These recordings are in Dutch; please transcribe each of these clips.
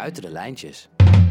buiten de lijntjes.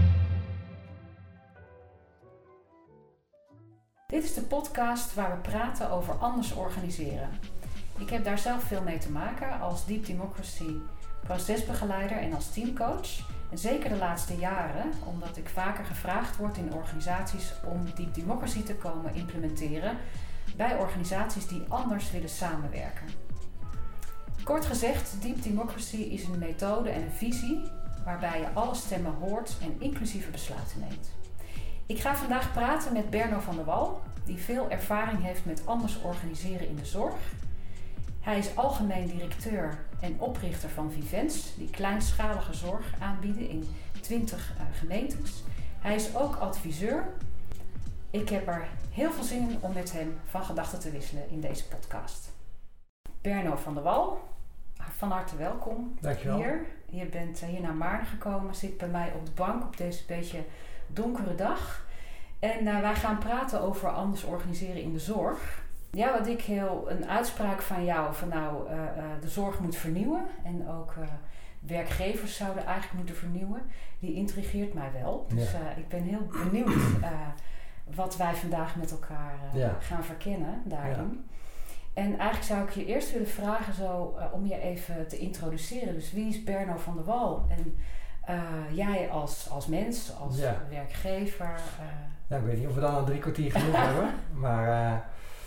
Dit is de podcast waar we praten over anders organiseren. Ik heb daar zelf veel mee te maken als Deep Democracy procesbegeleider en als teamcoach. En zeker de laatste jaren, omdat ik vaker gevraagd word in organisaties om Deep Democracy te komen implementeren bij organisaties die anders willen samenwerken. Kort gezegd, Deep Democracy is een methode en een visie waarbij je alle stemmen hoort en inclusieve besluiten neemt. Ik ga vandaag praten met Berno van der Wal, die veel ervaring heeft met anders organiseren in de zorg. Hij is algemeen directeur en oprichter van Vivens, die kleinschalige zorg aanbieden in 20 gemeentes. Hij is ook adviseur. Ik heb er heel veel zin in om met hem van gedachten te wisselen in deze podcast. Berno van der Wal, van harte welkom. Dankjewel. Hier. Je bent hier naar Maarn gekomen, zit bij mij op de bank op deze beetje donkere dag. En wij gaan praten over anders organiseren in de zorg. Ja, wat ik een uitspraak van jou, de zorg moet vernieuwen en ook werkgevers zouden eigenlijk moeten vernieuwen, die intrigeert mij wel. Dus ik ben heel benieuwd wat wij vandaag met elkaar gaan verkennen daarin. Ja. En eigenlijk zou ik je eerst willen vragen om je even te introduceren. Dus wie is Berno van der Wal? En jij als mens, als werkgever. Ik weet niet of we dan al 3 kwartier genoeg hebben. Maar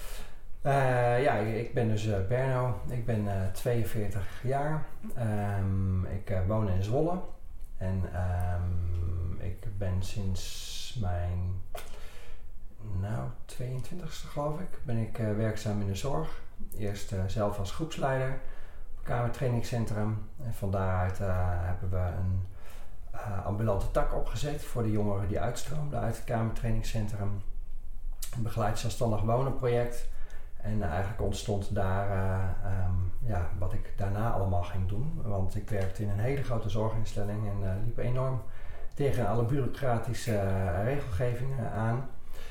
ik ben dus Berno. Ik ben 42 jaar. Ik woon in Zwolle. En ik ben sinds mijn 22e geloof ik, ben ik werkzaam in de zorg. Eerst zelf als groepsleider op een kamertrainingscentrum. En van daaruit hebben we een ambulante tak opgezet voor de jongeren die uitstroomden uit het kamertrainingscentrum. Een begeleid zelfstandig wonen project. En eigenlijk ontstond daar wat ik daarna allemaal ging doen. Want ik werkte in een hele grote zorginstelling en liep enorm tegen alle bureaucratische regelgevingen aan.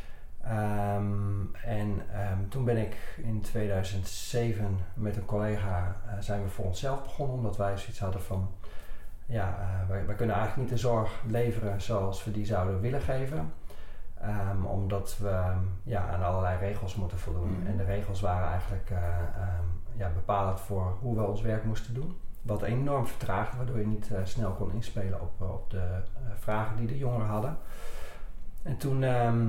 Toen ben ik in 2007 met een collega zijn we voor onszelf begonnen, omdat wij zoiets hadden van wij kunnen eigenlijk niet de zorg leveren zoals we die zouden willen geven. Omdat we aan allerlei regels moeten voldoen. En de regels waren eigenlijk bepalend voor hoe we ons werk moesten doen. Wat enorm vertraagde, waardoor je niet snel kon inspelen op de vragen die de jongeren hadden. En toen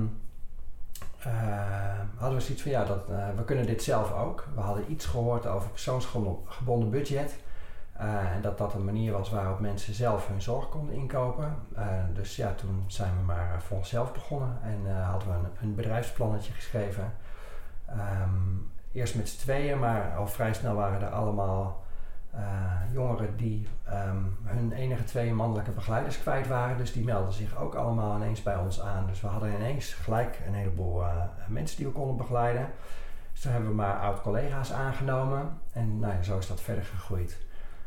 hadden we zoiets van we kunnen dit zelf ook. We hadden iets gehoord over persoonsgebonden budget. En dat een manier was waarop mensen zelf hun zorg konden inkopen. Toen zijn we maar voor onszelf begonnen en hadden we een bedrijfsplannetje geschreven. Eerst met z'n tweeën, maar al vrij snel waren er allemaal jongeren die hun enige 2 mannelijke begeleiders kwijt waren. Dus die melden zich ook allemaal ineens bij ons aan. Dus we hadden ineens gelijk een heleboel mensen die we konden begeleiden. Dus toen hebben we maar oud-collega's aangenomen. En zo is dat verder gegroeid.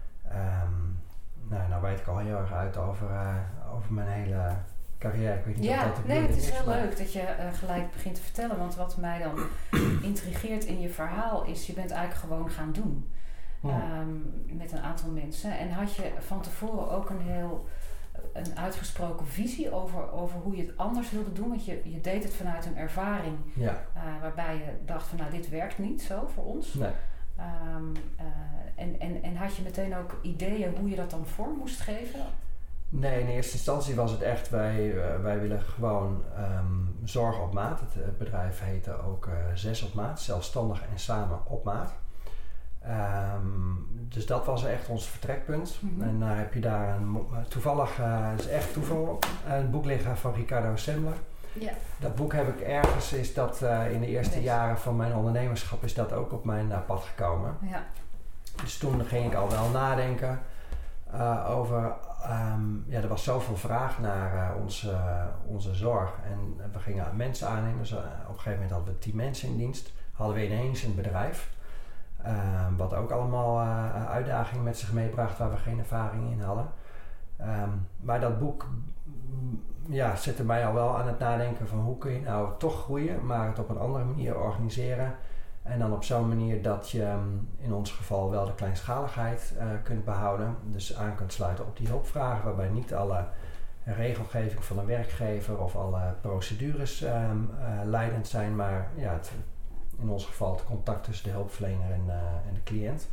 Nou weet ik al heel erg uit over mijn hele carrière. Ik weet niet of dat de bedoeling is. Het is heel leuk dat je gelijk begint te vertellen. Want wat mij dan intrigeert in je verhaal is, je bent eigenlijk gewoon gaan doen. Met een aantal mensen. En had je van tevoren ook een uitgesproken visie over hoe je het anders wilde doen? Want je deed het vanuit een ervaring waarbij je dacht van dit werkt niet zo voor ons. Nee. En had je meteen ook ideeën hoe je dat dan vorm moest geven? Nee, in eerste instantie was het echt, wij willen gewoon zorg op maat. Het bedrijf heette ook 6 op maat, zelfstandig en samen op maat. Dus dat was echt ons vertrekpunt. En dan heb je daar toevallig, dat is echt toeval, een boek liggen van Ricardo Semler. Ja. Dat boek heb ik ergens, is dat in de eerste jaren van mijn ondernemerschap is dat ook op mijn pad gekomen. Ja. Dus toen ging ik al wel nadenken over, er was zoveel vraag naar onze zorg. En we gingen mensen aannemen. Dus, op een gegeven moment hadden we 10 mensen in dienst. Hadden we ineens een bedrijf. Wat ook allemaal uitdagingen met zich meebracht waar we geen ervaring in hadden. Maar dat boek zette mij al wel aan het nadenken van hoe kun je nou toch groeien, maar het op een andere manier organiseren. En dan op zo'n manier dat je in ons geval wel de kleinschaligheid kunt behouden. Dus aan kunt sluiten op die hulpvragen, waarbij niet alle regelgeving van een werkgever of alle procedures leidend zijn, maar in ons geval het contact tussen de hulpverlener en de cliënt.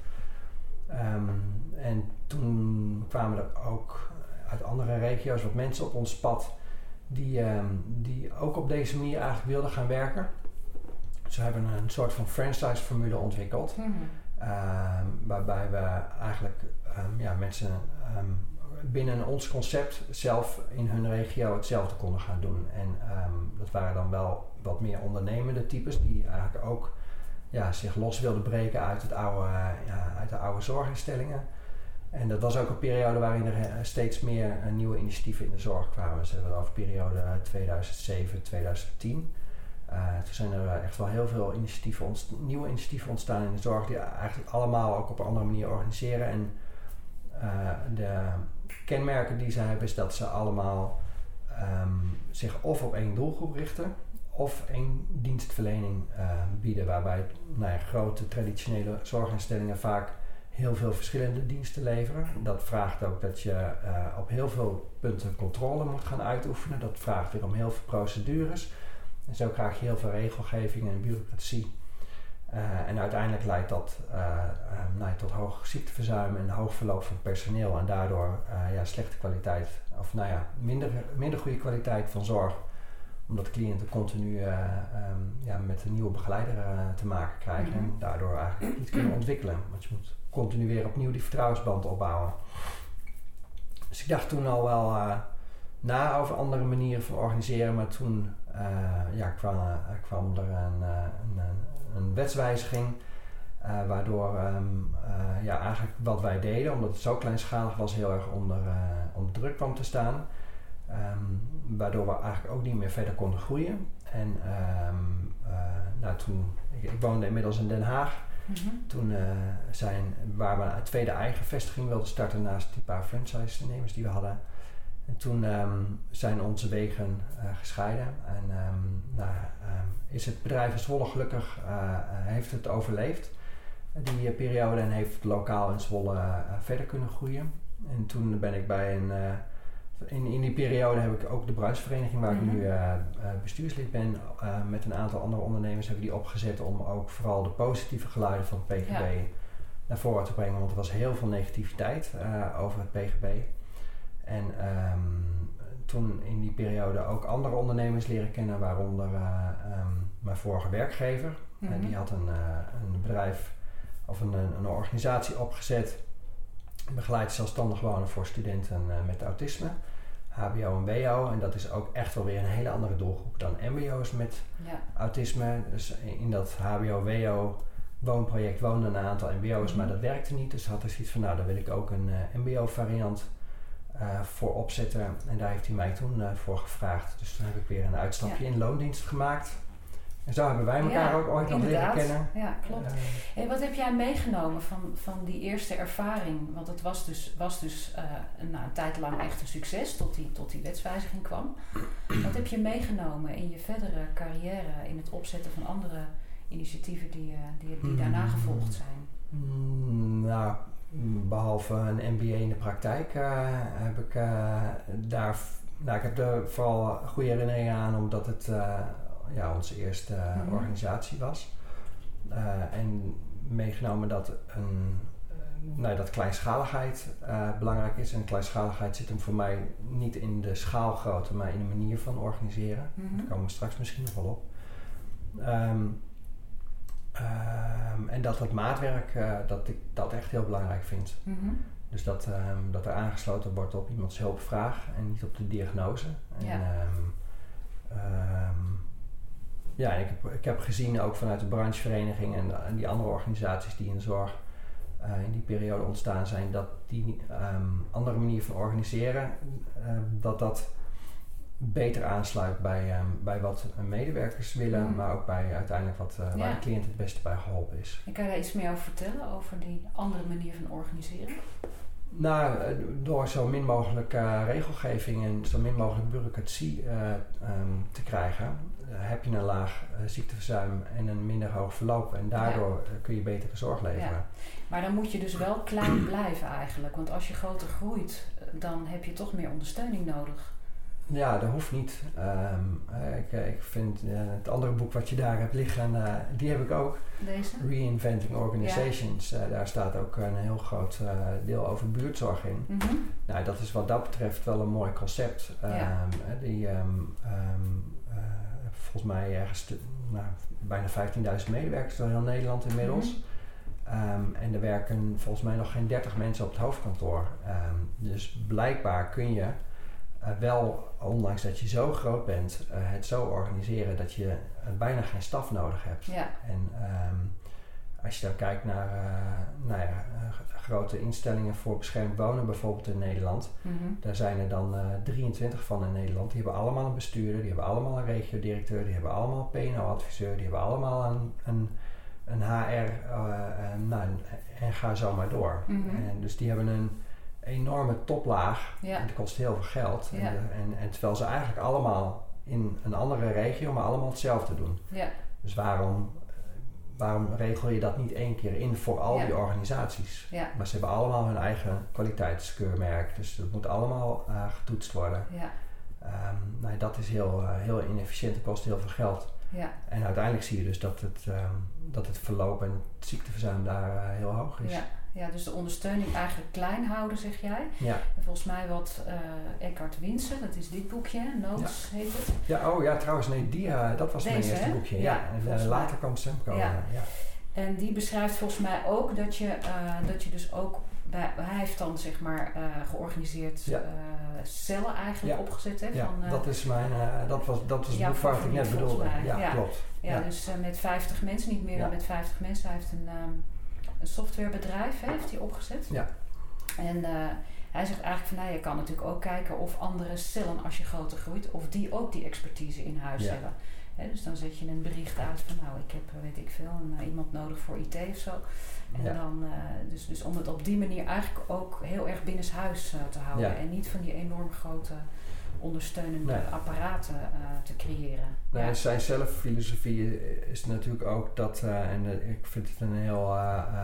En toen kwamen er ook uit andere regio's wat mensen op ons pad die ook op deze manier eigenlijk wilden gaan werken. Dus we hebben een soort van franchise-formule ontwikkeld. Waarbij we eigenlijk mensen binnen ons concept zelf in hun regio hetzelfde konden gaan doen. En dat waren dan wel wat meer ondernemende types die eigenlijk ook zich los wilden breken uit de oude zorginstellingen. En dat was ook een periode waarin er steeds meer nieuwe initiatieven in de zorg kwamen. Dus we hebben het over de periode 2007-2010. Toen zijn er echt wel heel veel nieuwe initiatieven ontstaan in de zorg die eigenlijk allemaal ook op een andere manier organiseren. En de kenmerken die ze hebben is dat ze allemaal zich of op één doelgroep richten of één dienstverlening bieden, waarbij grote traditionele zorginstellingen vaak heel veel verschillende diensten leveren. Dat vraagt ook dat je op heel veel punten controle moet gaan uitoefenen. Dat vraagt weer om heel veel procedures. En zo krijg je heel veel regelgeving en bureaucratie. En uiteindelijk leidt dat tot hoog ziekteverzuim en hoog verloop van personeel. En daardoor slechte kwaliteit, of minder goede kwaliteit van zorg. Omdat cliënten continu met een nieuwe begeleider te maken krijgen. En daardoor eigenlijk niet kunnen ontwikkelen. Want je moet continu weer opnieuw die vertrouwensband opbouwen. Dus ik dacht toen al wel na over andere manieren van organiseren. Maar toen kwam er een wetswijziging. Waardoor eigenlijk wat wij deden, omdat het zo kleinschalig was, heel erg onder druk kwam te staan. Waardoor we eigenlijk ook niet meer verder konden groeien. En toen, ik woonde inmiddels in Den Haag. Toen waar we een tweede eigen vestiging wilden starten naast die paar franchise-nemers die we hadden. En toen zijn onze wegen gescheiden. En is het bedrijf in Zwolle gelukkig, heeft het overleefd. Die periode en heeft lokaal in Zwolle verder kunnen groeien. En toen ben ik bij in die periode heb ik ook de branchevereniging waar ik nu bestuurslid ben, met een aantal andere ondernemers hebben die opgezet om ook vooral de positieve geluiden van het PGB naar voren te brengen. Want er was heel veel negativiteit over het PGB. En toen in die periode ook andere ondernemers leren kennen, waaronder mijn vorige werkgever. Die had een bedrijf of een organisatie opgezet, begeleidt zelfstandig wonen voor studenten met autisme, HBO en WO. En dat is ook echt wel weer een hele andere doelgroep dan MBO's met autisme. Dus in dat HBO-WO woonproject woonden een aantal MBO's, maar dat werkte niet. Dus had hij zoiets van, daar wil ik ook een MBO-variant voor opzetten. En daar heeft hij mij toen voor gevraagd. Dus toen heb ik weer een uitstapje in loondienst gemaakt. En zo hebben wij elkaar ook ooit nog leren kennen. Ja, klopt. Hey, wat heb jij meegenomen van die eerste ervaring? Want het was dus een tijd lang echt een succes tot die wetswijziging kwam. Wat heb je meegenomen in je verdere carrière in het opzetten van andere initiatieven die daarna gevolgd zijn? Behalve een MBA in de praktijk heb ik daar... ik heb er vooral goede herinneringen aan, omdat het onze eerste organisatie was. En meegenomen dat dat kleinschaligheid belangrijk is. En kleinschaligheid zit hem voor mij niet in de schaalgrootte, maar in de manier van organiseren. Daar komen we straks misschien nog wel op. En dat het maatwerk, dat ik dat echt heel belangrijk vind. Dus dat er aangesloten wordt op iemands hulpvraag en niet op de diagnose. En ik heb gezien ook vanuit de branchevereniging en die andere organisaties die in de zorg in die periode ontstaan zijn, dat die andere manier van organiseren, dat beter aansluit bij wat medewerkers willen, maar ook bij uiteindelijk waar de cliënt het beste bij geholpen is. En kan je daar iets meer over vertellen, over die andere manier van organiseren? Nou, door zo min mogelijk regelgeving en zo min mogelijk bureaucratie te krijgen, heb je een laag ziekteverzuim en een minder hoog verloop. En daardoor kun je betere zorg leveren. Ja. Maar dan moet je dus wel klein blijven eigenlijk. Want als je groter groeit, dan heb je toch meer ondersteuning nodig. Ja, dat hoeft niet. Ik vind het andere boek wat je daar hebt liggen, die heb ik ook. Deze? Reinventing Organizations. Daar staat ook een heel groot deel over buurtzorg in. Mm-hmm. Nou, dat is wat dat betreft wel een mooi concept. Volgens mij ergens bijna 15.000 medewerkers door heel Nederland inmiddels. Mm-hmm. En er werken volgens mij nog geen 30 mensen op het hoofdkantoor. Dus blijkbaar kun je wel, ondanks dat je zo groot bent, het zo organiseren dat je bijna geen staf nodig hebt. Ja. En als je dan kijkt naar grote instellingen voor beschermd wonen, bijvoorbeeld in Nederland, mm-hmm. daar zijn er dan 23 van in Nederland. Die hebben allemaal een bestuurder, die hebben allemaal een regiodirecteur, die hebben allemaal een PNO-adviseur, die hebben allemaal een HR, en ga zo maar door. Mm-hmm. En dus die hebben een enorme toplaag. Ja. En dat kost heel veel geld. Ja. En terwijl ze eigenlijk allemaal in een andere regio, maar allemaal hetzelfde doen. Ja. Dus waarom regel je dat niet één keer in voor al die organisaties? Ja. Maar ze hebben allemaal hun eigen kwaliteitskeurmerk. Dus dat moet allemaal getoetst worden. Ja. Dat is heel inefficiënt. Het kost heel veel geld. Ja. En uiteindelijk zie je dus dat het verloop en het ziekteverzuim daar heel hoog is. Ja. Ja, dus de ondersteuning eigenlijk klein houden, zeg jij. Ja. En volgens mij wat Eckhart Winsen, dat is dit boekje, Notes heet het. Ja, trouwens, nee, dat was mijn eerste boekje. Ja. En later kwam Semco. Ja. En die beschrijft volgens mij ook dat je dus ook, hij heeft dan zeg maar georganiseerd cellen eigenlijk opgezet. Hè, ja, van, dat is mijn, dat was het boek waar ik net bedoelde. Ja, klopt. Ja, dus met 50 mensen, niet meer dan met 50 mensen. Hij heeft een softwarebedrijf heeft hij opgezet. Ja. En hij zegt eigenlijk van, je kan natuurlijk ook kijken of andere cellen, als je groter groeit, of die ook die expertise in huis hebben. Dus dan zet je een bericht uit van, ik heb, weet ik veel, iemand nodig voor IT of zo. En dan, dus om het op die manier eigenlijk ook heel erg binnenshuis te houden. Ja. En niet van die enorm grote ondersteunende apparaten te creëren. Nou, zijn zelffilosofie is natuurlijk ook dat, en ik vind het een heel,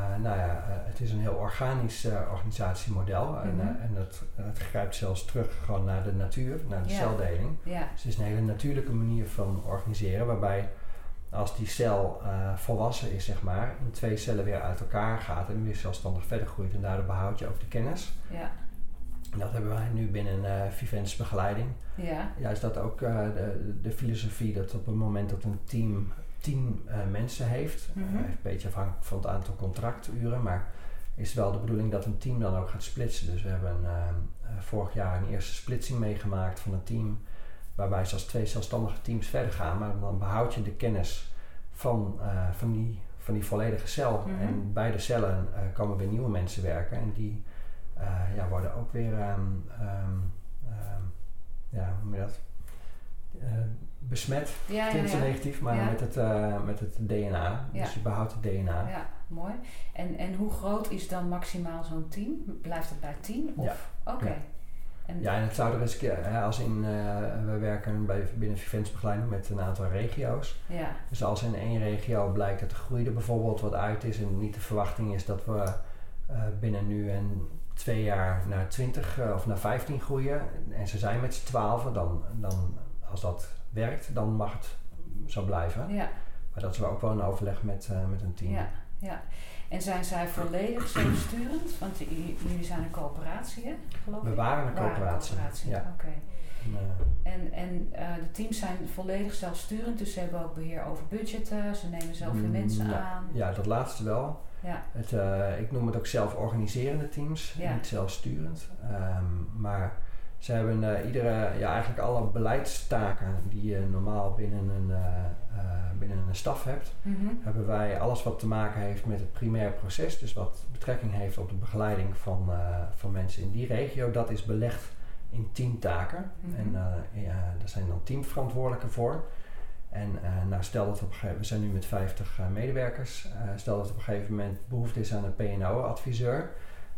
het is een heel organisch organisatiemodel. Mm-hmm. En het grijpt zelfs terug gewoon naar de natuur, naar de celdeling. Ja. Dus het is een hele natuurlijke manier van organiseren, waarbij als die cel volwassen is, zeg maar, in 2 cellen weer uit elkaar gaat en weer zelfstandig verder groeit en daardoor behoud je ook de kennis. Ja. Dat hebben wij nu binnen Vivens begeleiding. Ja. Ja, is dat ook de filosofie dat op het moment dat een team 10 mensen heeft, mm-hmm. Een beetje afhankelijk van het aantal contracturen, maar is wel de bedoeling dat een team dan ook gaat splitsen. Dus we hebben vorig jaar een eerste splitsing meegemaakt van een team, waarbij ze als 2 zelfstandige teams verder gaan, maar dan behoud je de kennis van die volledige cel. Mm-hmm. En bij de cellen komen weer nieuwe mensen werken en die worden ook weer hoe noem je dat? Besmet. Klinkt zo negatief, maar met het DNA. Ja. Dus je behoudt het DNA. Ja, mooi. En hoe groot is dan maximaal zo'n team? Blijft het bij 10? Of? Ja. Oké. Ja. En het zou er eens we werken binnen Vivens begeleiding met een aantal regio's. Ja. Dus als in 1 regio blijkt dat de groei er bijvoorbeeld wat uit is en niet de verwachting is dat we binnen nu en 2 jaar naar 20 of naar 15 groeien en ze zijn met z'n 12, dan als dat werkt, dan mag het zo blijven. Ja. Maar dat is ook wel een overleg met een team. Ja, ja. En zijn zij volledig zelfsturend? Want jullie zijn een coöperatie, hè, geloof ik? We waren een coöperatie. Ja. Oké. En de teams zijn volledig zelfsturend, dus ze hebben ook beheer over budgetten, ze nemen zelf de mensen aan. Ja, dat laatste wel. Ja. Ik noem het ook zelforganiserende teams, niet zelfsturend. Maar ze hebben eigenlijk alle beleidstaken die je normaal binnen een staf hebt, mm-hmm. hebben wij alles wat te maken heeft met het primair proces, dus wat betrekking heeft op de begeleiding van mensen in die regio, dat is belegd in 10 taken. Mm-hmm. En daar zijn dan teamverantwoordelijken voor. En stel dat we zijn nu met 50 medewerkers. Stel dat op een gegeven moment behoefte is aan een PNO-adviseur.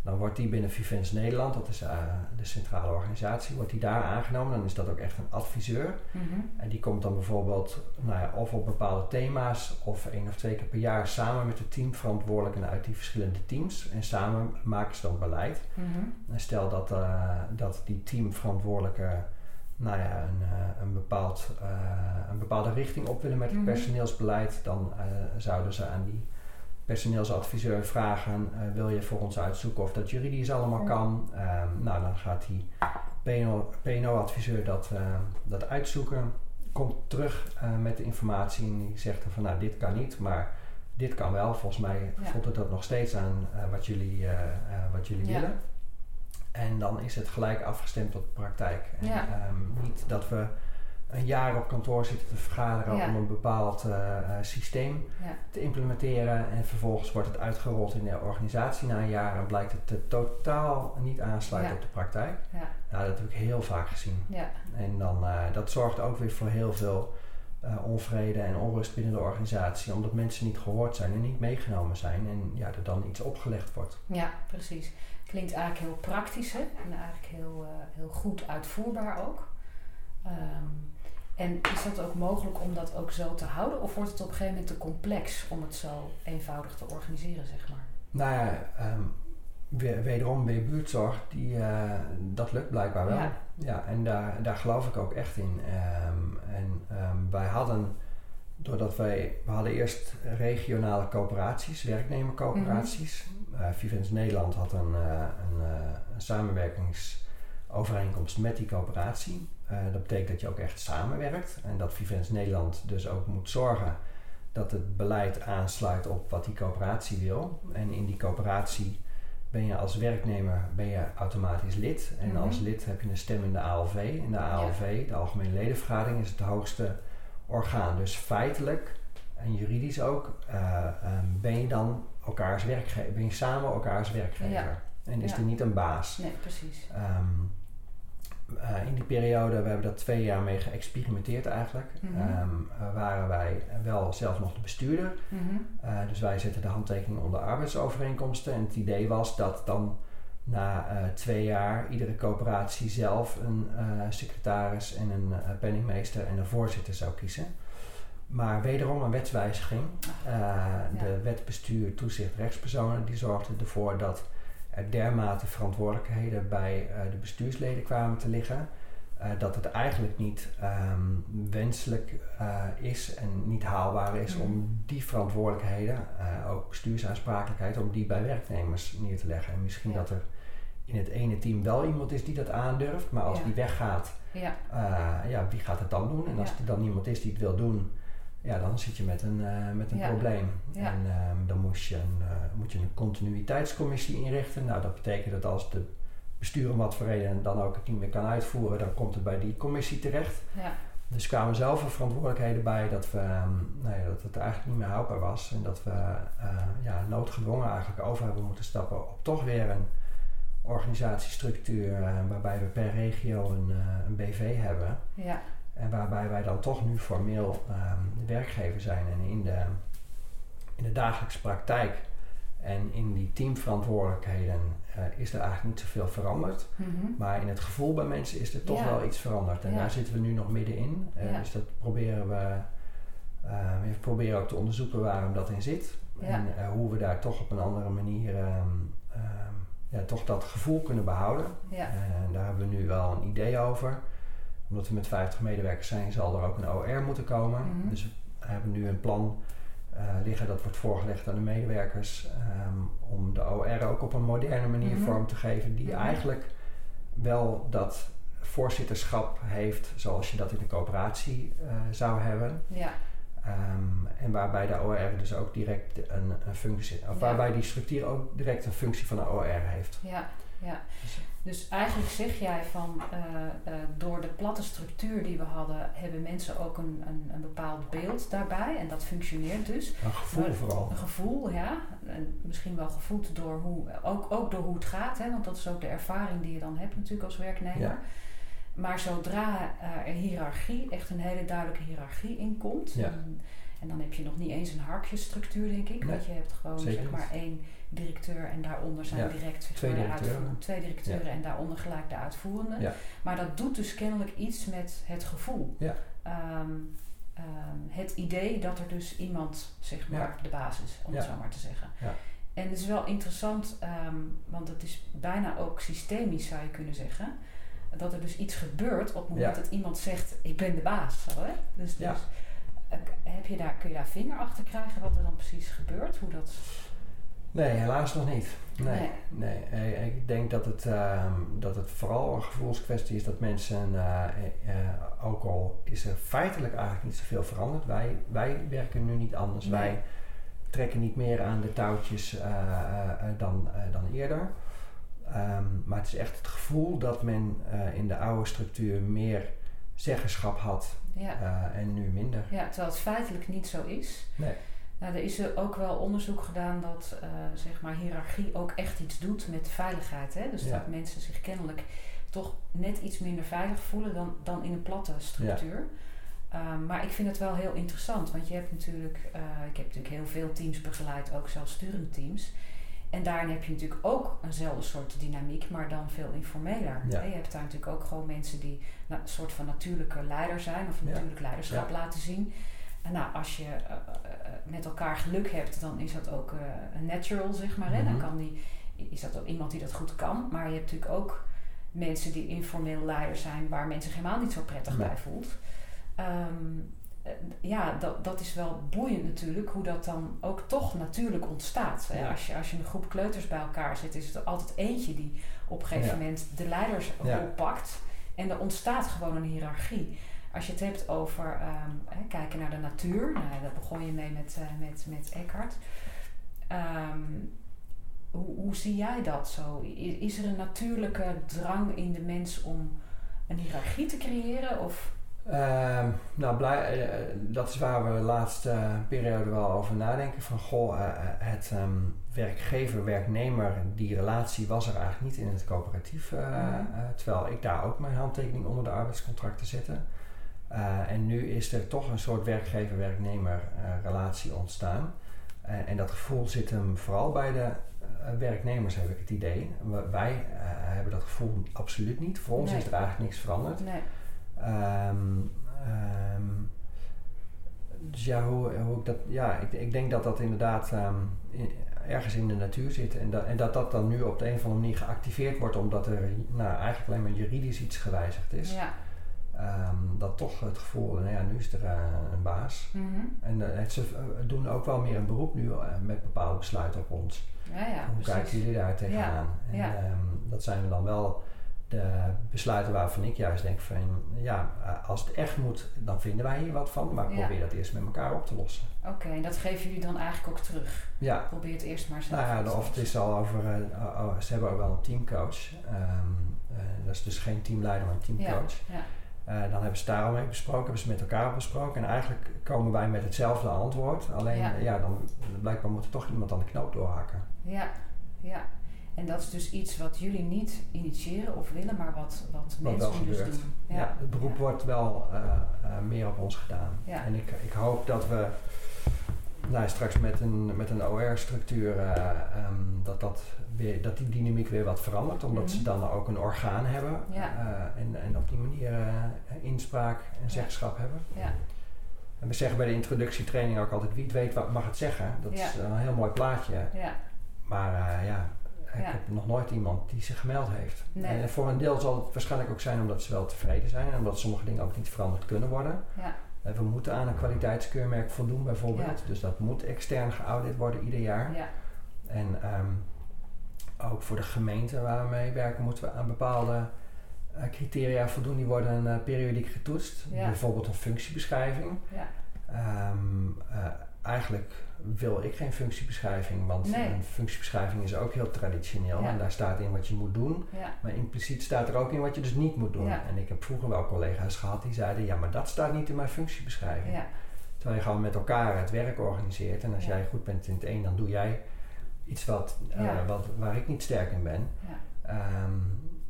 Dan wordt die binnen Vivens Nederland, dat is de centrale organisatie, wordt die daar aangenomen. Dan is dat ook echt een adviseur. En die komt dan bijvoorbeeld of op bepaalde thema's of 1 of 2 keer per jaar samen met de teamverantwoordelijken uit die verschillende teams. En samen maken ze dan beleid. En stel dat die teamverantwoordelijke een bepaalde richting op willen met het personeelsbeleid, dan zouden ze aan die personeelsadviseur vragen, wil je voor ons uitzoeken of dat juridisch allemaal kan. Dan gaat die PNO-adviseur dat uitzoeken, komt terug met de informatie en die zegt van dit kan niet, maar dit kan wel. Volgens mij voelt het dat nog steeds aan wat jullie willen. En dan is het gelijk afgestemd op de praktijk. En, niet dat we een jaar op kantoor zitten te vergaderen om een bepaald systeem te implementeren. En vervolgens wordt het uitgerold in de organisatie na een jaar en blijkt het totaal niet aansluiten op de praktijk. Dat heb ik heel vaak gezien. En dan, dat zorgt ook weer voor heel veel onvrede en onrust binnen de organisatie. Omdat mensen niet gehoord zijn en niet meegenomen zijn. En er dan iets opgelegd wordt. Ja, precies. Klinkt eigenlijk heel praktisch, hè? En eigenlijk heel goed uitvoerbaar ook. En is dat ook mogelijk om dat ook zo te houden? Of wordt het op een gegeven moment te complex om het zo eenvoudig te organiseren, zeg maar? Wederom bij buurtzorg, dat lukt blijkbaar wel. En daar geloof ik ook echt in. Wij hadden, doordat we hadden eerst regionale coöperaties, werknemercoöperaties. Vivens Nederland had een samenwerkingsovereenkomst met die coöperatie. Dat betekent dat je ook echt samenwerkt en dat Vivens Nederland dus ook moet zorgen dat het beleid aansluit op wat die coöperatie wil. En in die coöperatie ben je als werknemer automatisch lid. En als lid heb je een stem in de ALV. En de ALV, de Algemene Ledenvergadering, is het hoogste orgaan. Dus feitelijk en juridisch ook ben je dan elkaars werkgever. Ben je samen elkaars werkgever. En is er niet een baas. Nee, precies. In die periode, we hebben daar 2 jaar mee geëxperimenteerd eigenlijk. Waren wij wel zelf nog de bestuurder. Dus wij zetten de handtekening onder arbeidsovereenkomsten. En het idee was dat dan na 2 jaar iedere coöperatie zelf een secretaris en een penningmeester en een voorzitter zou kiezen. Maar wederom een wetswijziging. De wet bestuur, toezicht, rechtspersonen, die zorgde ervoor dat er dermate verantwoordelijkheden bij de bestuursleden kwamen te liggen. Dat het eigenlijk niet wenselijk is en niet haalbaar is om die verantwoordelijkheden, ook bestuursaansprakelijkheid, om die bij werknemers neer te leggen. En misschien dat er in het ene team wel iemand is die dat aandurft, maar als die weggaat, wie gaat het dan doen? En als er dan niemand is die het wil doen, dan zit je met een probleem. En dan moet je een continuïteitscommissie inrichten. Nou, dat betekent dat als de bestuur om wat voor reden dan ook het niet meer kan uitvoeren, dan komt het bij die commissie terecht. Dus kwamen zoveel verantwoordelijkheden bij dat dat het eigenlijk niet meer houdbaar was. En dat we noodgedwongen eigenlijk over hebben moeten stappen op toch weer een organisatiestructuur waarbij we per regio een BV hebben. En waarbij wij dan toch nu formeel de werkgever zijn. En in de dagelijkse praktijk en in die teamverantwoordelijkheden is er eigenlijk niet zoveel veranderd. Maar in het gevoel bij mensen is er toch wel iets veranderd. En daar zitten we nu nog middenin. Dus dat proberen we proberen ook te onderzoeken waarom dat in zit. En hoe we daar toch op een andere manier toch dat gevoel kunnen behouden. En daar hebben we nu wel een idee over. Omdat we met 50 medewerkers zijn, zal er ook een OR moeten komen. Dus we hebben nu een plan liggen dat wordt voorgelegd aan de medewerkers om de OR ook op een moderne manier vorm te geven die eigenlijk wel dat voorzitterschap heeft zoals je dat in de coöperatie zou hebben. En waarbij de OR dus ook direct een functie, of waarbij die structuur ook direct een functie van een OR heeft. Dus eigenlijk zeg jij van door de platte structuur die we hadden, hebben mensen ook een bepaald beeld daarbij en dat functioneert dus. Een gevoel vooral. Een gevoel, en misschien wel gevoed door ook door hoe het gaat, hè, want dat is ook de ervaring die je dan hebt natuurlijk als werknemer. Maar zodra er hiërarchie, echt een hele duidelijke hiërarchie in komt, En dan heb je nog niet eens een harkjesstructuur, denk ik. Nee, want je hebt gewoon zeg maar 1 directeur en daaronder zijn direct zeg maar, twee directeuren en daaronder gelijk de uitvoerende. Ja. Maar dat doet dus kennelijk iets met het gevoel. Ja. Het idee dat er dus iemand zeg maar de baas is, om het zo maar te zeggen. Ja. En het is wel interessant, want het is bijna ook systemisch zou je kunnen zeggen. Dat er dus iets gebeurt op het moment dat iemand zegt, ik ben de baas. Zo, hè? Dus kun je daar vinger achter krijgen wat er dan precies gebeurt? Hoe dat... Nee, helaas nog niet. Nee. Ik denk dat het vooral een gevoelskwestie is dat mensen, ook al is er feitelijk eigenlijk niet zoveel veranderd. Wij werken nu niet anders. Nee. Wij trekken niet meer aan de touwtjes dan eerder. Maar het is echt het gevoel dat men in de oude structuur meer zeggenschap had en nu minder. Ja, terwijl het feitelijk niet zo is. Nee. Nou, er is ook wel onderzoek gedaan dat zeg maar hiërarchie ook echt iets doet met veiligheid. Hè? Dus dat mensen zich kennelijk toch net iets minder veilig voelen dan in een platte structuur. Ja. Maar ik vind het wel heel interessant, want je hebt natuurlijk, ik heb natuurlijk heel veel teams begeleid, ook zelfs sturende teams. En daarin heb je natuurlijk ook eenzelfde soort dynamiek, maar dan veel informeler. Ja. Je hebt daar natuurlijk ook gewoon mensen die een soort van natuurlijke leider zijn of natuurlijk leiderschap laten zien. En nou, als je met elkaar geluk hebt, dan is dat ook een natural, zeg maar. Mm-hmm. Dan is dat ook iemand die dat goed kan. Maar je hebt natuurlijk ook mensen die informeel leider zijn, waar mensen zich helemaal niet zo prettig bij voelt. Dat is wel boeiend natuurlijk, hoe dat dan ook toch natuurlijk ontstaat. Ja. Als je een groep kleuters bij elkaar zit, is er altijd eentje die op een gegeven moment de leidersrol pakt. En er ontstaat gewoon een hiërarchie. Als je het hebt over kijken naar de natuur, daar begon je mee met Eckhart. Hoe zie jij dat zo? Is er een natuurlijke drang in de mens om een hiërarchie te creëren? Of? Dat is waar we de laatste periode wel over nadenken. Van het werkgever-werknemer, die relatie was er eigenlijk niet in het coöperatief. Terwijl ik daar ook mijn handtekening onder de arbeidscontracten zette. En nu is er toch een soort werkgever-werknemer relatie ontstaan. En dat gevoel zit hem vooral bij de werknemers, heb ik het idee. Wij hebben dat gevoel absoluut niet. Voor ons is er eigenlijk niks veranderd. Nee. Dus hoe ik dat... Ja, ik denk dat inderdaad ergens in de natuur zit. En dat dan nu op de een of andere manier geactiveerd wordt, omdat er eigenlijk alleen maar juridisch iets gewijzigd is. Ja. Dat toch het gevoel, nu is er een baas. Mm-hmm. En ze doen ook wel meer een beroep nu met bepaalde besluiten op ons. Hoe kijken jullie daar tegenaan? Ja. En dat zijn dan wel de besluiten waarvan ik juist denk van, als het echt moet, dan vinden wij hier wat van. Maar probeer dat eerst met elkaar op te lossen. Oké, en dat geven jullie dan eigenlijk ook terug? Ja. Probeer het eerst maar zelf. Of het is al over, ze hebben ook wel een teamcoach. Dat is dus geen teamleider, maar een teamcoach. Ja. Dan hebben ze daarom mee besproken, hebben ze met elkaar besproken. En eigenlijk komen wij met hetzelfde antwoord. Alleen, dan blijkbaar moet er toch iemand aan de knoop doorhakken. Ja. En dat is dus iets wat jullie niet initiëren of willen, maar wat mensen dus doen. Ja, het beroep wordt wel meer op ons gedaan. Ja. En ik hoop dat we straks met een OR-structuur dat die dynamiek weer wat verandert, omdat ze dan ook een orgaan hebben en op die manier inspraak en zeggenschap hebben. Ja. En we zeggen bij de introductietraining ook altijd, wie het weet mag het zeggen. Dat is een heel mooi plaatje. Ja. Maar ik heb nog nooit iemand die zich gemeld heeft. Nee. En voor een deel zal het waarschijnlijk ook zijn omdat ze wel tevreden zijn en omdat sommige dingen ook niet veranderd kunnen worden. Ja. We moeten aan een kwaliteitskeurmerk voldoen bijvoorbeeld. Ja. Dus dat moet extern geaudit worden ieder jaar. Ja. En ook voor de gemeente waar we mee werken moeten we aan bepaalde criteria voldoen. Die worden periodiek getoetst. Ja. Bijvoorbeeld een functiebeschrijving. Ja. Eigenlijk wil ik geen functiebeschrijving, want een functiebeschrijving is ook heel traditioneel. Ja. En daar staat in wat je moet doen. Ja. Maar impliciet staat er ook in wat je dus niet moet doen. Ja. En ik heb vroeger wel collega's gehad die zeiden, maar dat staat niet in mijn functiebeschrijving. Ja. Terwijl je gewoon met elkaar het werk organiseert. En als jij goed bent in het een, dan doe jij iets waar ik niet sterk in ben. Ja.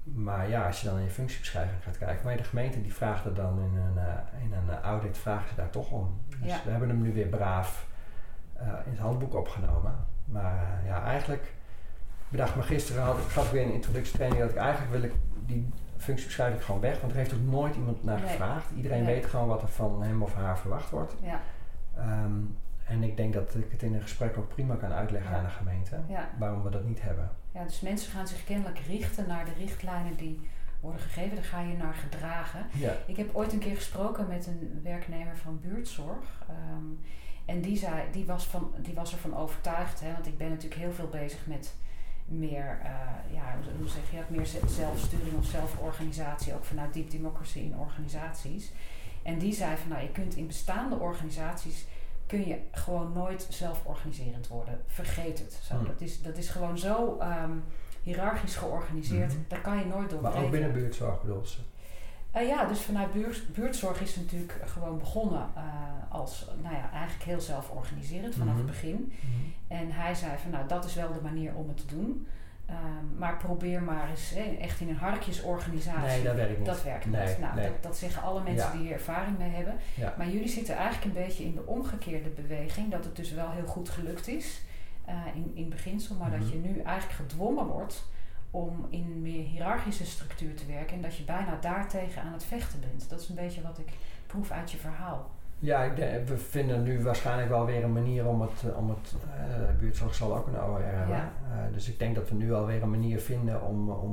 Maar ja, als je dan in je functiebeschrijving gaat kijken, maar de gemeente die vraagt er dan in een audit, vragen ze daar toch om. Dus we hebben hem nu weer braaf in het handboek opgenomen. Maar eigenlijk bedacht me gisteren, gaf ik weer een introductietraining dat ik eigenlijk wil die functiebeschrijving gewoon weg, want er heeft ook nooit iemand naar gevraagd. Iedereen weet gewoon wat er van hem of haar verwacht wordt. Ja. En ik denk dat ik het in een gesprek ook prima kan uitleggen aan de gemeente waarom we dat niet hebben. Ja, dus mensen gaan zich kennelijk richten naar de richtlijnen die worden gegeven. Daar ga je naar gedragen. Ja. Ik heb ooit een keer gesproken met een werknemer van buurtzorg. En die was ervan overtuigd, hè, want ik ben natuurlijk heel veel bezig met meer, hoe zeg je dat, meer zelfsturing of zelforganisatie, ook vanuit Deep Democracy in organisaties. En die zei van, je kunt in bestaande organisaties kun je gewoon nooit zelforganiserend worden. Vergeet het. Zo. Dat is gewoon zo hiërarchisch georganiseerd. Daar kan je nooit doorbreken. Maar ook binnen buurtzorg bedoel ze? Dus vanuit buurtzorg is het natuurlijk gewoon begonnen als eigenlijk heel zelforganiserend vanaf het begin. Mm-hmm. En hij zei van dat is wel de manier om het te doen. Maar probeer maar eens echt in een harkjesorganisatie. Nee, dat werkt niet. Dat werkt niet. Dat zeggen alle mensen die hier ervaring mee hebben. Ja. Maar jullie zitten eigenlijk een beetje in de omgekeerde beweging. Dat het dus wel heel goed gelukt is in beginsel. Maar dat je nu eigenlijk gedwongen wordt om in een meer hiërarchische structuur te werken. En dat je bijna daartegen aan het vechten bent. Dat is een beetje wat ik proef uit je verhaal. Ja, we vinden nu waarschijnlijk wel weer een manier om het buurtzorg zal ook een OR hebben. Ja. Dus ik denk dat we nu alweer een manier vinden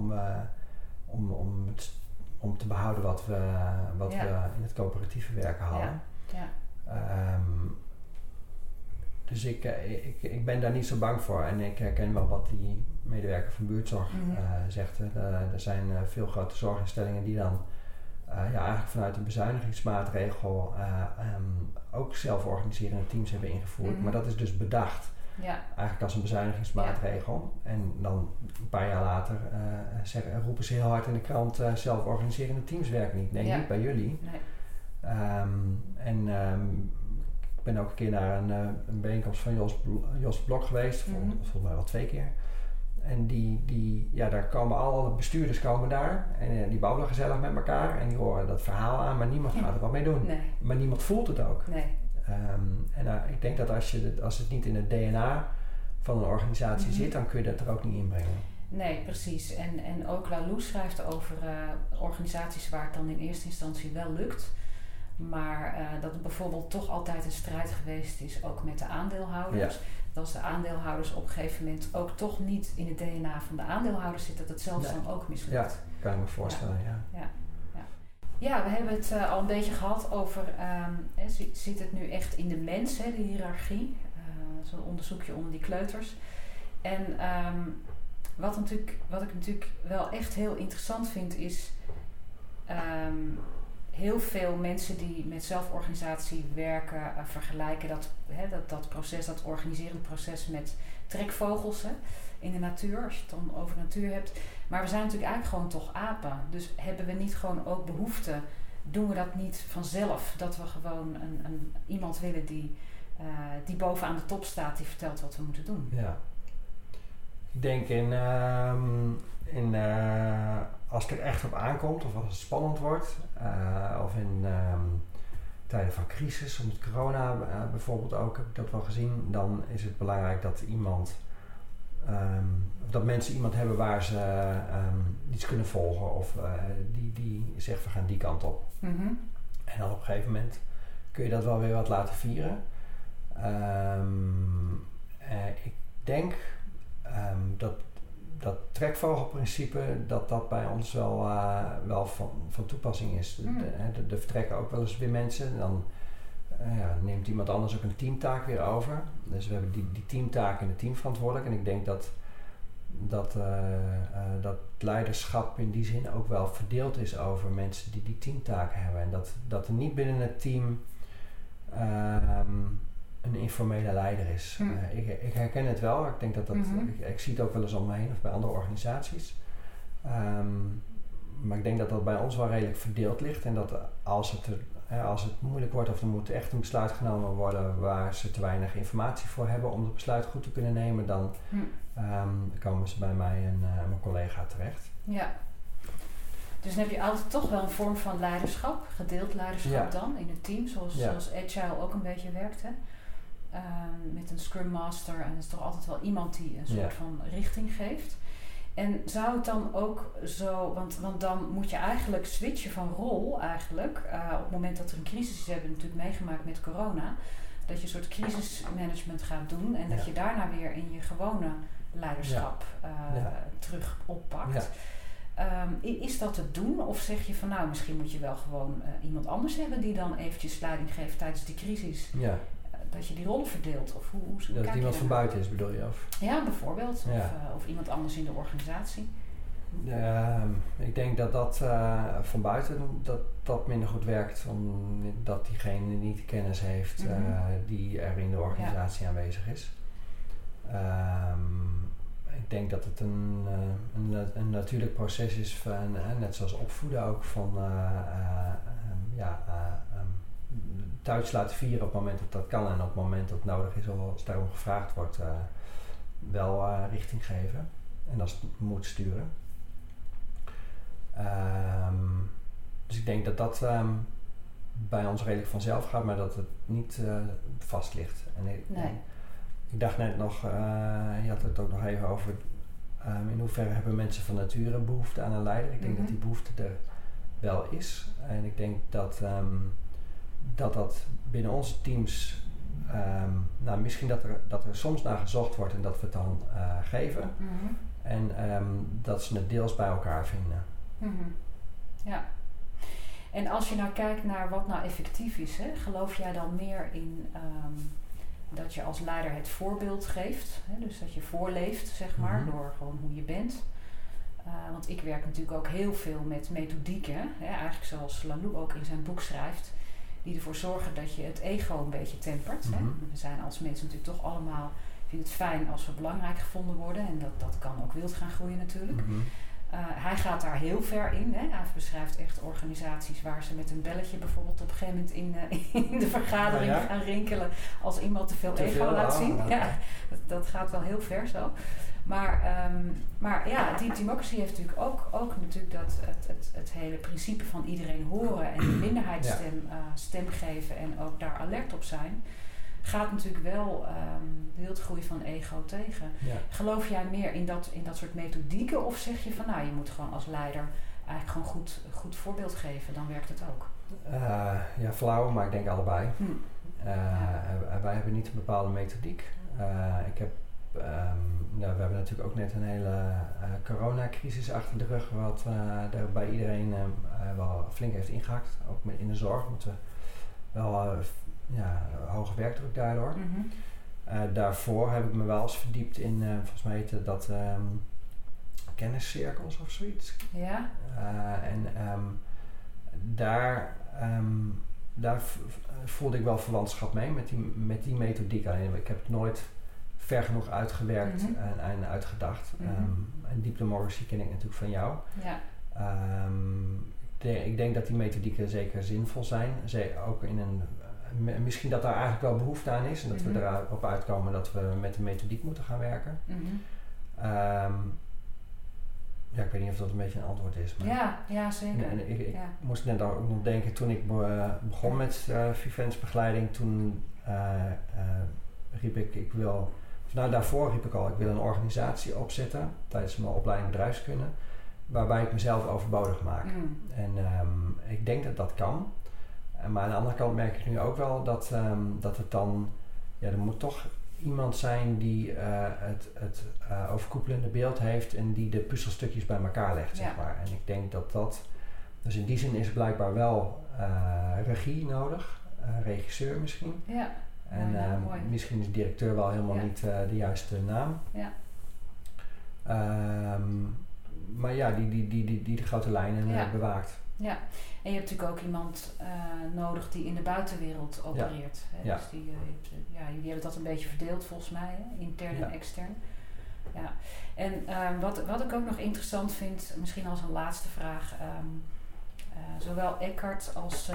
om te behouden wat we in het coöperatieve werken hadden. Ja. Ja. Dus ik ben daar niet zo bang voor. En ik herken wel wat die medewerker van buurtzorg zegt. Er zijn veel grote zorginstellingen die dan eigenlijk vanuit een bezuinigingsmaatregel ook zelforganiserende teams hebben ingevoerd. Mm-hmm. Maar dat is dus bedacht. Ja. Eigenlijk als een bezuinigingsmaatregel. Ja. En dan een paar jaar later roepen ze heel hard in de krant zelforganiserende teams werken niet. Nee, niet bij jullie. Nee. Ik ben ook een keer naar een bijeenkomst van Jos Blok geweest. Volgens mij wel 2 keer. En daar komen alle bestuurders daar en die babbelen gezellig met elkaar en die horen dat verhaal aan, maar niemand gaat er wat mee doen. Nee. Maar niemand voelt het ook. Nee. Ik denk dat als het niet in het DNA van een organisatie zit, dan kun je dat er ook niet inbrengen. Nee, precies. En ook Lalou schrijft over organisaties waar het dan in eerste instantie wel lukt. Maar dat het bijvoorbeeld toch altijd een strijd geweest is, ook met de aandeelhouders. Ja. Dat als de aandeelhouders op een gegeven moment ook toch niet in het DNA van de aandeelhouders zit, dat het zelfs dan ook mislukt. Ja, kan ik me voorstellen, Ja, we hebben het al een beetje gehad over, zit het nu echt in de mens, de hiërarchie? Zo'n onderzoekje onder die kleuters. En wat ik natuurlijk wel echt heel interessant vind is heel veel mensen die met zelforganisatie werken vergelijken dat proces, dat organiserend proces met trekvogels in de natuur, als je het dan over natuur hebt. Maar we zijn natuurlijk eigenlijk gewoon toch apen. Dus hebben we niet gewoon ook behoefte, doen we dat niet vanzelf, dat we gewoon iemand willen die bovenaan de top staat, die vertelt wat we moeten doen. Ja. Ik denk als het er echt op aankomt of als het spannend wordt of in tijden van crisis, met corona bijvoorbeeld ook, heb ik dat wel gezien, dan is het belangrijk dat dat mensen iemand hebben waar ze iets kunnen volgen of die zegt we gaan die kant op. Mm-hmm. En dan op een gegeven moment kun je dat wel weer wat laten vieren. Ik denk dat trekvogelprincipe, dat bij ons wel van toepassing is. Er vertrekken ook wel eens weer mensen. Dan neemt iemand anders ook een teamtaak weer over. Dus we hebben die teamtaak en de teamverantwoordelijk. En ik denk dat leiderschap in die zin ook wel verdeeld is over mensen die teamtaak hebben. En dat er niet binnen het team een informele leider is. Ik herken het wel. Ik denk dat ik zie het ook wel eens om me heen of bij andere organisaties. Maar ik denk dat dat bij ons wel redelijk verdeeld ligt. En dat als het moeilijk wordt of er moet echt een besluit genomen worden waar ze te weinig informatie voor hebben om het besluit goed te kunnen nemen, dan komen ze bij mij en mijn collega terecht. Ja. Dus dan heb je altijd toch wel een vorm van leiderschap, gedeeld leiderschap dan in het team, zoals Agile ook een beetje werkt. Hè? Met een Scrum Master en er is toch altijd wel iemand die een soort van richting geeft. En zou het dan ook zo, want dan moet je eigenlijk switchen van rol eigenlijk, op het moment dat er een crisis is, we hebben natuurlijk meegemaakt met corona, dat je een soort crisismanagement gaat doen en dat je daarna weer in je gewone leiderschap terug oppakt. Is dat te doen? Of zeg je van nou, misschien moet je wel gewoon iemand anders hebben die dan eventjes leiding geeft tijdens die crisis? Ja. Dat je die rollen verdeelt? Of hoe dat het iemand van buiten is, bedoel je? Of? Ja, bijvoorbeeld. Of iemand anders in de organisatie. Ik denk dat van buiten dat minder goed werkt. Omdat diegene niet de kennis heeft die er in de organisatie aanwezig is. Ik denk dat het een natuurlijk proces is van, net zoals opvoeden ook, van thuis laten vieren op het moment dat dat kan en op het moment dat het nodig is, als daarom gevraagd wordt, wel richting geven en als het moet sturen. Dus ik denk dat bij ons redelijk vanzelf gaat, maar dat het niet vast ligt. Ik dacht net nog, je had het ook nog even over in hoeverre hebben mensen van nature behoefte aan een leider. Ik denk dat die behoefte er wel is. En ik denk dat dat binnen onze teams, misschien dat er soms naar gezocht wordt en dat we het dan geven. En dat ze het deels bij elkaar vinden. Ja. En als je nou kijkt naar wat nou effectief is, hè, geloof jij dan meer in dat je als leider het voorbeeld geeft, hè, dus dat je voorleeft, zeg maar, door gewoon hoe je bent. Want ik werk natuurlijk ook heel veel met methodieken, hè, eigenlijk zoals Laloux ook in zijn boek schrijft, die ervoor zorgen dat je het ego een beetje tempert. Hè. We zijn als mensen natuurlijk toch allemaal, vinden het fijn als we belangrijk gevonden worden en dat kan ook wild gaan groeien natuurlijk. Hij gaat daar heel ver in. Hè. Hij beschrijft echt organisaties waar ze met een belletje bijvoorbeeld op een gegeven moment in de vergadering gaan rinkelen als iemand te veel ego laat zien. Ja, dat gaat wel heel ver zo. Maar Deep Democracy heeft natuurlijk ook natuurlijk dat het hele principe van iedereen horen en de minderheidsstem stem geven en ook daar alert op zijn, gaat natuurlijk wel de wildgroei van ego tegen. Ja. Geloof jij meer in dat soort methodieken of zeg je van nou, je moet gewoon als leider eigenlijk gewoon goed voorbeeld geven, dan werkt het ook? Flauw, maar ik denk allebei. Wij hebben niet een bepaalde methodiek. We hebben natuurlijk ook net een hele coronacrisis achter de rug, wat daar bij iedereen wel flink heeft ingehakt. Ook in de zorg moeten we wel hoge werkdruk daardoor. Daarvoor heb ik me wel eens verdiept in, volgens mij heette dat kenniscirkels of zoiets. Ja. Daar voelde ik wel verwantschap mee met die methodiek. Alleen ik heb het nooit ver genoeg uitgewerkt en uitgedacht. En Deep Democracy ken ik natuurlijk van jou. Ja. Ik denk dat die methodieken zeker zinvol zijn. Ook in misschien dat daar eigenlijk wel behoefte aan is en dat we erop uitkomen dat we met de methodiek moeten gaan werken. Ik weet niet of dat een beetje een antwoord is. Maar ja, zeker. En ik moest net ook nog denken, toen ik begon met Vivens-begeleiding, toen riep ik wil... daarvoor riep ik al, ik wil een organisatie opzetten tijdens mijn opleiding bedrijfskunde, waarbij ik mezelf overbodig maak. En ik denk dat dat kan. Maar aan de andere kant merk ik nu ook wel dat het dan... er moet toch iemand zijn die het overkoepelende beeld heeft en die de puzzelstukjes bij elkaar legt, zeg maar. En ik denk dat... Dus in die zin is er blijkbaar wel regie nodig. Regisseur misschien. Ja. En misschien is directeur wel helemaal niet de juiste naam. Ja. Maar die de grote lijnen bewaakt. Ja, en je hebt natuurlijk ook iemand nodig die in de buitenwereld opereert. Hè? Ja. Dus jullie hebben dat een beetje verdeeld volgens mij, hè? Intern en extern. Ja. En wat ik ook nog interessant vind, misschien als een laatste vraag, zowel Eckhart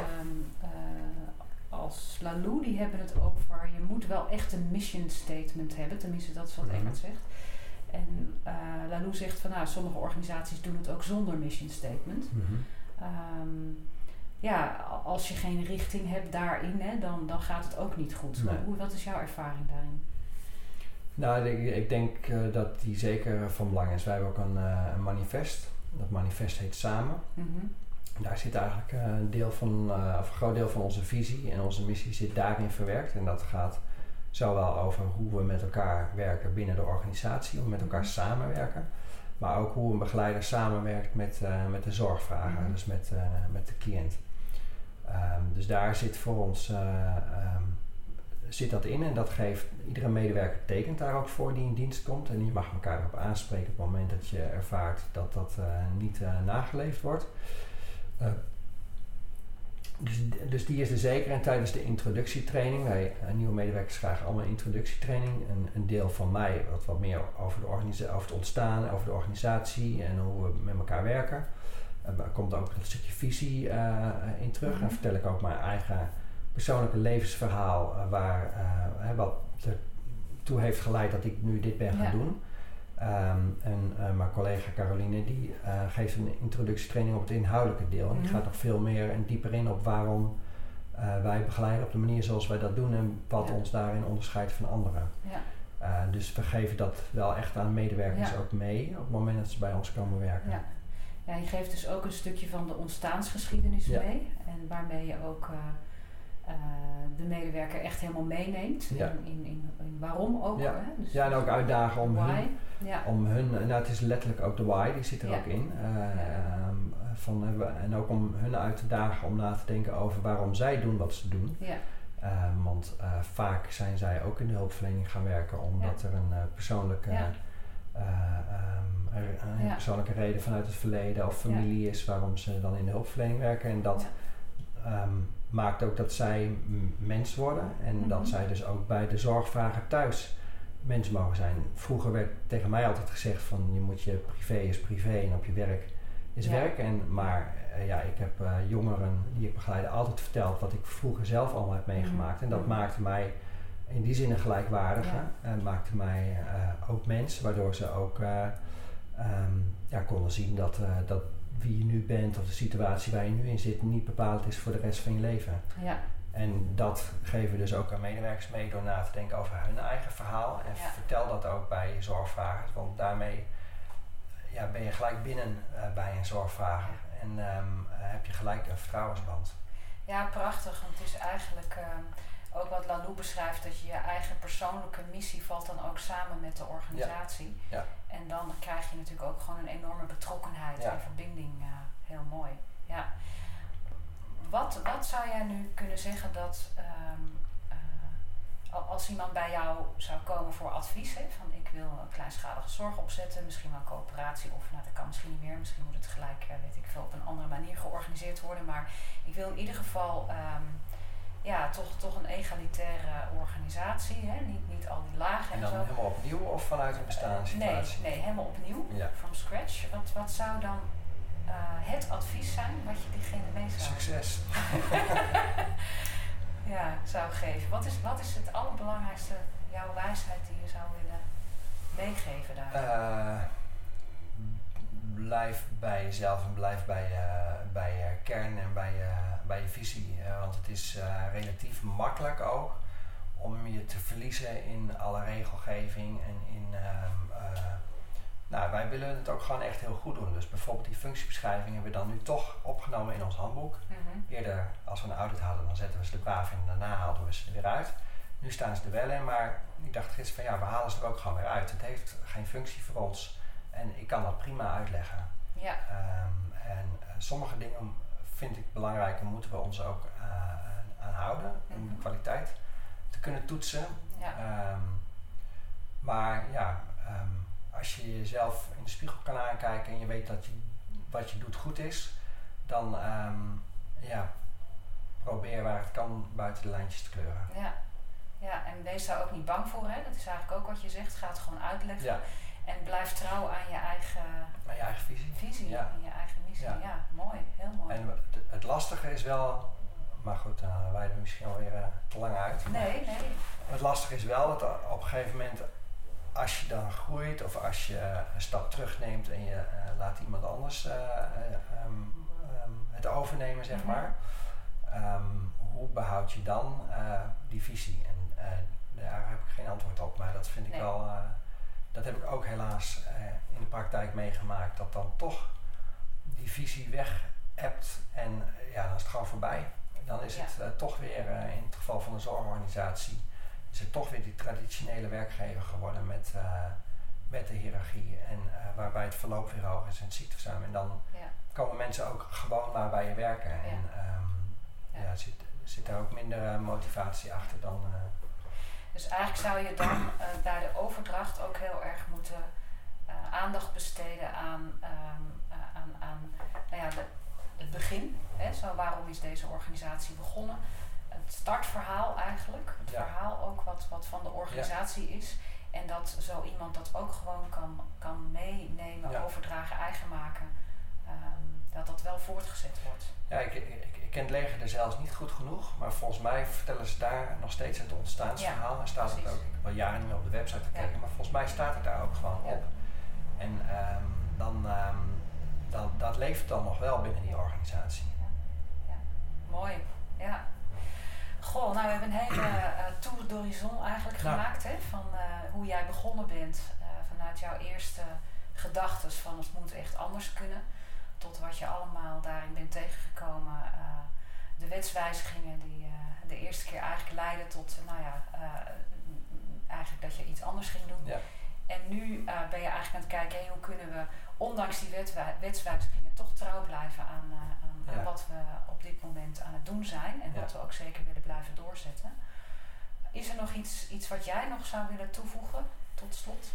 als Laloux, die hebben het over, je moet wel echt een mission statement hebben, tenminste dat is wat Eckhart zegt. En Lalou zegt van sommige organisaties doen het ook zonder mission statement. Als je geen richting hebt daarin, dan gaat het ook niet goed. Nee. Wat is jouw ervaring daarin? Nou, ik denk dat die zeker van belang is. Wij hebben ook een manifest. Dat manifest heet Samen. Daar zit eigenlijk een groot deel van onze visie en onze missie zit daarin verwerkt. En dat gaat zowel over hoe we met elkaar werken binnen de organisatie, hoe we met elkaar samenwerken. Maar ook hoe een begeleider samenwerkt met de zorgvrager, dus met de cliënt. Dus daar zit voor ons zit dat in en dat geeft, iedere medewerker tekent daar ook voor die in dienst komt. En je mag elkaar erop aanspreken op het moment dat je ervaart dat dat niet nageleefd wordt. Dus die is er zeker. En tijdens de introductietraining, nieuwe medewerkers krijgen allemaal introductietraining. Een deel van mij wat meer over het ontstaan, over de organisatie en hoe we met elkaar werken. Er komt ook een stukje visie in terug. En vertel ik ook mijn eigen persoonlijke levensverhaal wat ertoe heeft geleid dat ik nu dit ben gaan doen. Mijn collega Caroline die geeft een introductietraining op het inhoudelijke deel. En die gaat nog veel meer en dieper in op waarom wij begeleiden op de manier zoals wij dat doen en wat ons daarin onderscheidt van anderen. Dus we geven dat wel echt aan medewerkers ook mee op het moment dat ze bij ons komen werken. Ja, je geeft dus ook een stukje van de ontstaansgeschiedenis mee. En waarmee je ook de medewerker echt helemaal meeneemt. In waarom ook. Ja. Dus en ook uitdagen om hun, het is letterlijk ook de why, die zit er ook in. En ook om hun uit te dagen om na te denken over waarom zij doen wat ze doen. Want vaak zijn zij ook in de hulpverlening gaan werken omdat er een persoonlijke persoonlijke reden vanuit het verleden of familie is waarom ze dan in de hulpverlening werken. En dat maakt ook dat zij mens worden en dat zij dus ook bij de zorgvrager thuis mens mogen zijn. Vroeger werd tegen mij altijd gezegd van je moet je privé is privé en op je werk is werk. Maar ik heb jongeren die ik begeleide altijd verteld wat ik vroeger zelf allemaal heb meegemaakt. En dat maakte mij in die zin een gelijkwaardige. En maakte mij ook mens, waardoor ze ook konden zien dat wie je nu bent of de situatie waar je nu in zit niet bepaald is voor de rest van je leven. En dat geven we dus ook aan medewerkers mee door na te denken over hun eigen verhaal. En vertel dat ook bij je zorgvragers, want daarmee ben je gelijk binnen bij een zorgvrager. En heb je gelijk een vertrouwensband. Ja, prachtig. Want het is eigenlijk ook wat Lalou beschrijft, dat je eigen persoonlijke missie valt dan ook samen met de organisatie. En dan krijg je natuurlijk ook gewoon een enorme betrokkenheid en verbinding. Heel mooi. Ja. Wat zou jij nu kunnen zeggen dat als iemand bij jou zou komen voor advies, van ik wil een kleinschalige zorg opzetten, misschien wel een coöperatie of dat kan misschien niet meer, misschien moet het gelijk, weet ik veel, op een andere manier georganiseerd worden, maar ik wil in ieder geval toch een egalitaire organisatie, niet al die lagen en dan zo. Helemaal opnieuw of vanuit een bestaande situatie? Nee, helemaal opnieuw, from scratch. Wat zou dan het advies zijn wat je diegene mee zou... Succes! zou geven. Wat is het allerbelangrijkste, jouw wijsheid die je zou willen meegeven daar? Blijf bij jezelf en blijf bij je kern en bij je visie. Want het is relatief makkelijk ook om je te verliezen in alle regelgeving en in... wij willen het ook gewoon echt heel goed doen. Dus bijvoorbeeld die functiebeschrijving hebben we dan nu toch opgenomen in ons handboek. Eerder, als we een audit hadden, dan zetten we ze er braaf in en daarna haalden we ze er weer uit. Nu staan ze er wel in, maar ik dacht gisteren van we halen ze er ook gewoon weer uit. Het heeft geen functie voor ons en ik kan dat prima uitleggen. Sommige dingen vind ik belangrijk en moeten we ons ook aan houden om de kwaliteit te kunnen toetsen. Als je jezelf in de spiegel kan aankijken en je weet dat wat je doet goed is, dan probeer waar het kan buiten de lijntjes te kleuren. En wees daar ook niet bang voor, hè? Dat is eigenlijk ook wat je zegt, ga het gewoon uitleggen. En blijf trouw aan je eigen visie en je eigen missie. Mooi, heel mooi. En het lastige is wel, maar goed, wij hebben misschien alweer te lang uit. Nee. Het lastige is wel dat op een gegeven moment als je dan groeit of als je een stap terugneemt en je laat iemand anders het overnemen, zeg maar. Hoe behoud je dan die visie? En daar heb ik geen antwoord op, maar dat vind ik wel... dat heb ik ook helaas in de praktijk meegemaakt, dat dan toch die visie weg hebt en dan is het gewoon voorbij. Dan is het toch weer, in het geval van een zorgorganisatie, is het toch weer die traditionele werkgever geworden met de hiërarchie en waarbij het verloop weer hoog is en het ziekteverzuim. En dan komen mensen ook gewoon maar bij je werken. En zit daar ook minder motivatie achter dan... Dus eigenlijk zou je dan bij de overdracht ook heel erg moeten aandacht besteden aan het begin. Hè? Zo, waarom is deze organisatie begonnen? Het startverhaal eigenlijk. Het verhaal ook wat van de organisatie is. En dat zo iemand dat ook gewoon kan meenemen, overdragen, eigen maken. Dat wel voortgezet wordt. Ja, ik ken het leger er zelfs niet goed genoeg. Maar volgens mij vertellen ze daar nog steeds het ontstaansverhaal. En staat het ook, ik heb al jaren niet meer op de website gekeken. Maar volgens mij staat het daar ook gewoon op. En dat leeft dan nog wel binnen die organisatie. Ja. Mooi, ja. Goh, nou we hebben een hele tour d'horizon eigenlijk gemaakt, hè, van hoe jij begonnen bent. Vanuit jouw eerste gedachtes van het moet echt anders kunnen. Tot wat je allemaal daarin bent tegengekomen. De wetswijzigingen die de eerste keer eigenlijk leidden tot, eigenlijk dat je iets anders ging doen. Ja. En nu ben je eigenlijk aan het kijken, hoe kunnen we ondanks die wetswijzigingen toch trouw blijven aan wat we op dit moment aan het doen zijn. En wat we ook zeker willen blijven doorzetten. Is er nog iets wat jij nog zou willen toevoegen tot slot?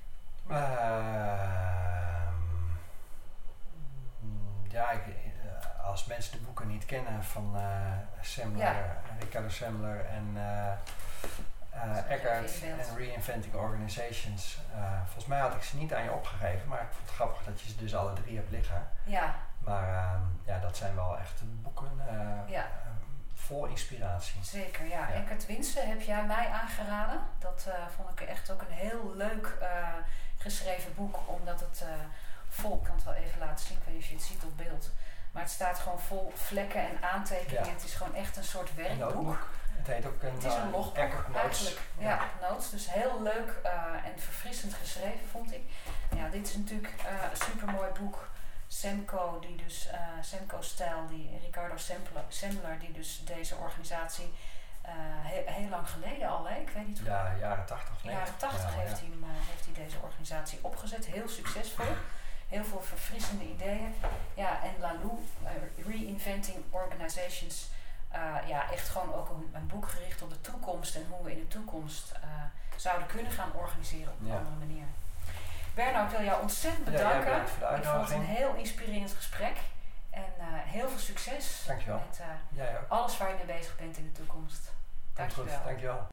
Als mensen de boeken niet kennen van Semler, Ricardo Semler en Eckhart en Reinventing Organizations. Volgens mij had ik ze niet aan je opgegeven, maar ik vond het grappig dat je ze dus alle 3 hebt liggen. Ja. Maar dat zijn wel echt boeken vol inspiratie. Zeker, ja. Eckhart Winsen heb jij mij aangeraden. Dat vond ik echt ook een heel leuk geschreven boek, omdat het vol, ik kan het wel even laten zien, ik weet niet of je het ziet op beeld. Maar het staat gewoon vol vlekken en aantekeningen. Ja. Het is gewoon echt een soort werkboek. Het heet ook een logboek eigenlijk. Ja, notes. Dus heel leuk en verfrissend geschreven, vond ik. Ja, dit is natuurlijk een supermooi boek. Semco, die dus Semco-stijl, die Ricardo Semler, die dus deze organisatie heel lang geleden al, hè? Ik weet niet hoe. Ja, jaren 80. Jaren 80 heeft hij deze organisatie opgezet. Heel succesvol. Heel veel verfrissende ideeën. Ja, en Laloux, Reinventing Organizations. Echt gewoon ook een boek gericht op de toekomst en hoe we in de toekomst zouden kunnen gaan organiseren op een andere manier. Berno, ik wil jou ontzettend bedanken. Ik vond het een heel inspirerend gesprek. En heel veel succes. Dankjewel. Met alles waar je mee bezig bent in de toekomst. Dankjewel. Dankjewel.